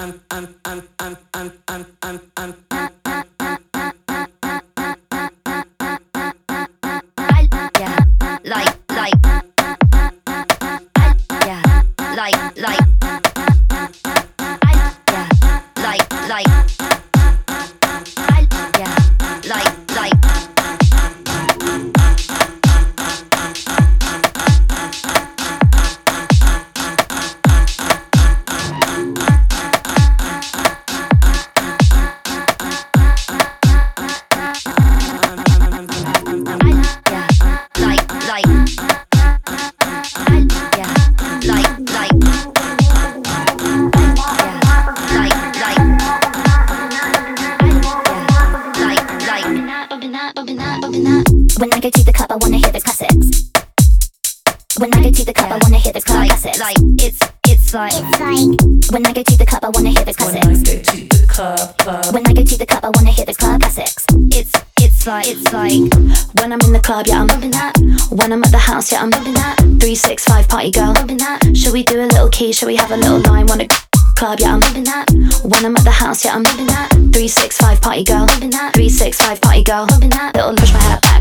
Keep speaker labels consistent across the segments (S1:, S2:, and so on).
S1: When I go to the club, I wanna hear those classics. When I go to the club, I wanna hear those club classics. It's like when I go to the club, I wanna hear those classics.
S2: When I go to the club.
S1: When I go to the club, I wanna hear those club classics. It's like when I'm in the club, yeah, I'm bumping that. When I'm at the house, yeah, I'm bumping that. 365 party girl, bumping that. Should we do a little key? Should we have a little line? Wanna club, yeah, I'm bumping that. When I'm at the house, yeah, I'm bumping that. 365 party girl, bumping that. 365 party girl, bumping that. Little push my hair back.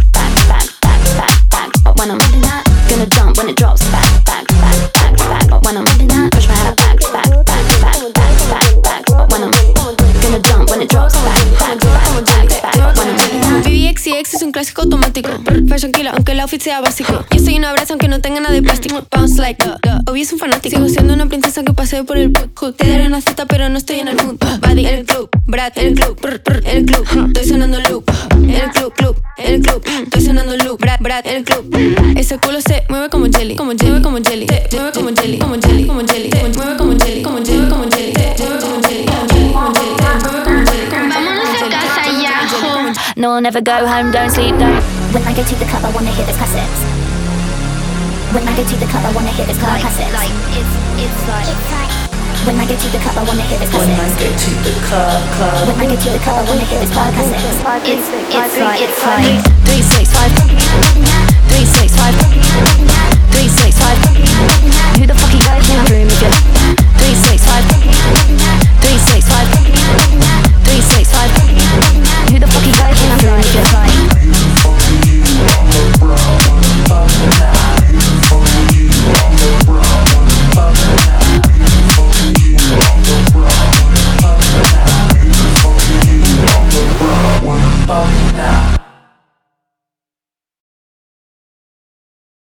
S1: But when I'm bumping that, gonna jump when it drops. Back. But when I'm bumping that, push my hair back. But when I'm gonna jump when it drops. Back. When I'm bumping that.
S3: BBXCX es un clásico automático. Fashion killer, aunque el outfit sea básico. Yo soy una brasa aunque no tenga nada de plástico. Bounce like Obi es un fanático. Sigo siendo una princesa que paseo por el hood. Te daré una cita pero no estoy en el mood. Buddy, el club, Brad, el club, el club. Estoy sonando loop. El club, estoy sonando loop. Brad, el club. Ese culo se mueve como jelly, mueve como jelly, mueve como jelly, mueve como jelly, mueve como jelly, mueve como jelly.
S4: Vámonos a casa ya, jo.
S1: No, I'll never go home, don't sleep, don't. When I go to the club, I wanna hear those classics. When I go to the club, I wanna hear those club classics. It's like when I go to the club, I wanna hear those classics.
S2: When I go to the club.
S1: When I go to the club, I wanna hear those club classics. It's like
S3: 365 365 365